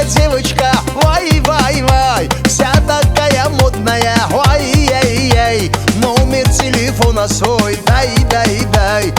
девочка, вай-вай-вай, вся такая модная, ой-ей-ей, номер телефона свой дай-дай-дай.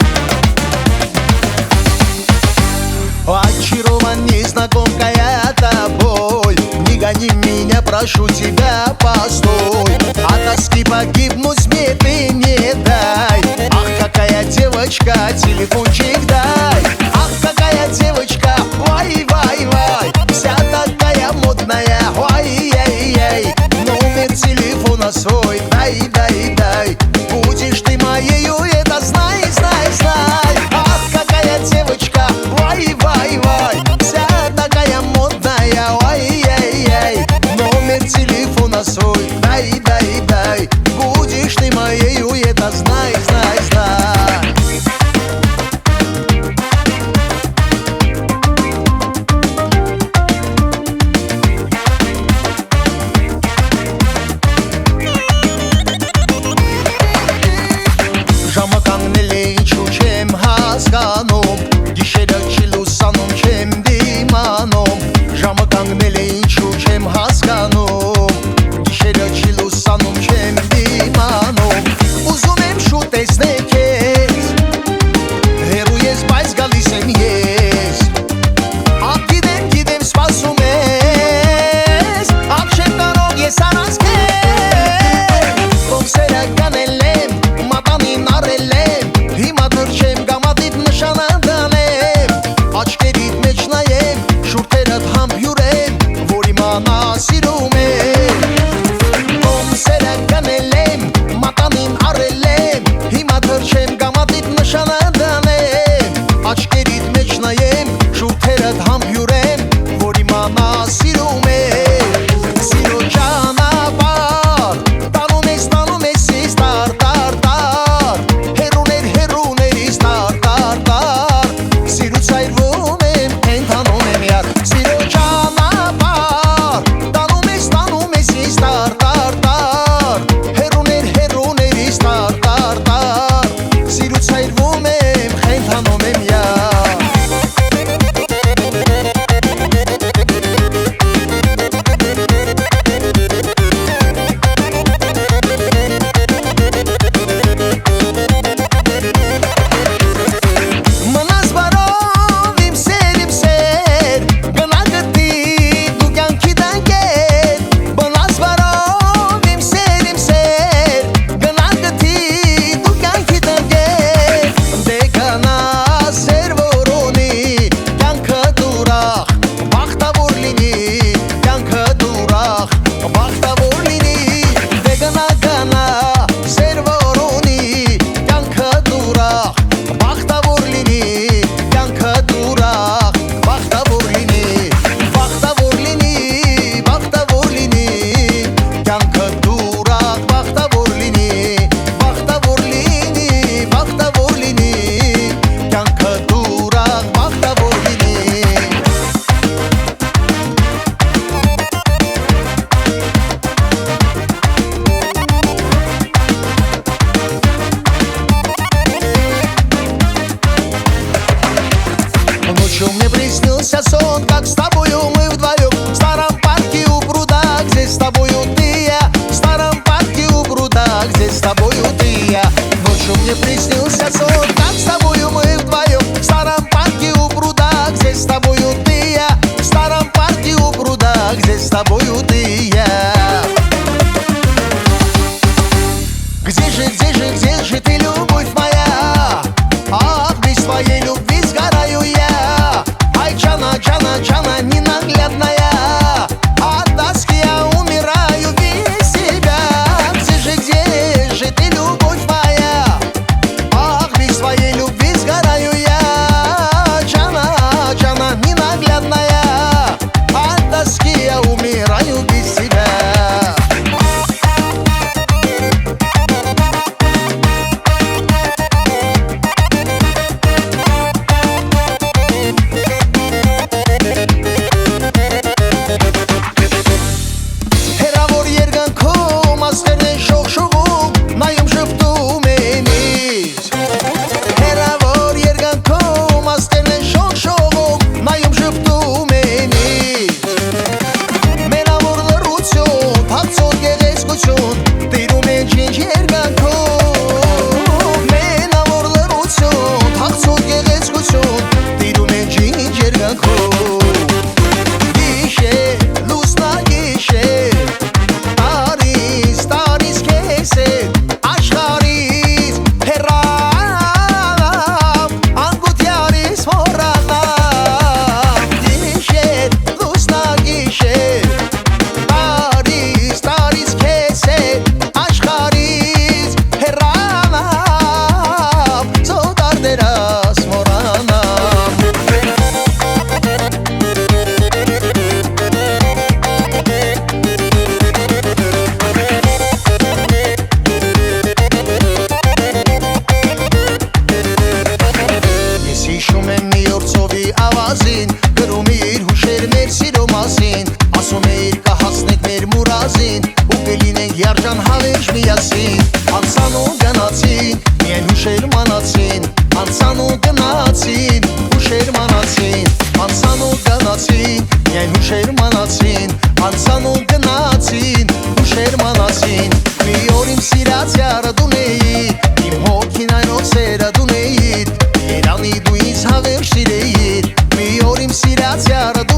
Очарован незнакомка я тобой, не гони меня, прошу тебя, постой. От тоски погибнуть мне ты не дай. Ах, какая девочка, телефончик дай. Ах, какая девочка, вай-вай-вай, вся такая модная, ой-ей-ей, номер телефона свой дай-дай-дай. Будешь ты моею, это знай, знай, знай. Ах, какая девочка, вай-вай-вай, вся такая модная, ой-ей-ей, номер телефона свой дай-дай-дай. Будешь ты моею, это знай, знай, знай. Չեմ հասկանում, գիշերը չի լուսանում, չեմ դիմանում։ Ժամը կանգնել է ինչու չեմ հասկանում, գիշերը չի լուսանում, չեմ դիմանում։ Ուզում եմ շուտ տեսնել քեզ, հեռու ես, բայց գալիս եմ ես։ Ահ գիտեմ սպասում ես, ահ չեմ կարող ես առանց քեզ։ Կոնսերը կանել եմ, մատանին առել եմ, հիմա դեռ չեմ գամատիդ նշանը դանեմ։ Աչքերիդ մեջ նայեմ, շուրթերդ համբյուրեմ, որ իմանա սիրում եմ։ Կոնսերը կանել եմ, մատանին առել եմ, հիմա դեռ չեմ գամատիդ նշանը դանեմ։ Աչքերիդ մեջ նայեմ, շուրթերդ համբյուրեմ, որ իմանա սիրում եմ։ Սիրո ճանապարհ տանում ես ինձ տար, հեռուներիս տար, սիրուց այրվում եմ, կենդանում եմ յար։ Սիրո ճանապարհ տանում ես ինձ տար, հեռուներիս տար, սիրուց այրվում եմ, կենդանում եմ յար։ Մնաս բարով իմ սեր, գնա գտի դու կյանքի դանկեր։ Մնաս բարով իմ սեր, գնա գտի դու կյանքի դանկեր։ Դե գնա սեր որ ունի, կյանքը դուրախ, բախտավոր լինի, կյանքը դուրախ, բախտավոր լինի։ Դե գնա սեր որ ունի, կյանքը դուրախ, բախտավոր լինի, կյանքը դուրախ, բախտավոր լինի, բախտավոր լինի, բախտավոր լինի, կյանքը դուրախ, բախտավոր լինի, բախտավոր լինի, բախտավոր լինի, կյանքը դուրախ, բախտավոր լինի։ Ночью мне приснился сон, как с тобою мы вдвоем в старом парке у пруда, где с тобою ты я, в старом парке у пруда, где с тобою ты я. Ночью мне приснился сон, как с тобою мы вдвоем в старом парке у пруда, где с тобою ты я, в старом парке у пруда, где с тобою ты я. Где же ты, любовь моя? Ах, без твоей любви сгораю я. Ай, Джана, ненаглядная, от тоски я умираю без себя. Где же ты, любовь моя? Ах, без твоей մուրազին Գրում իր հուշեր մեր սիրո մասին Ասում էիր կհասնենք մեր մուրազին Ու կլինենք երջան հավերժ միասին Անցան ու գնացին, միայն հուշեր մանացին Անցան ու գնացին, հուշեր մանացին Անցան ու գնացին, միայն հուշեր մանացին Անցան ու գնացին, հուշեր մանացին Մի օր իմ սիրած յարը դուն էիր Իմ հոգին այնոց սերը դուն էիր Երանի դու ինձ հավերժ սիրեիր Մի օր իմ սիրած յարը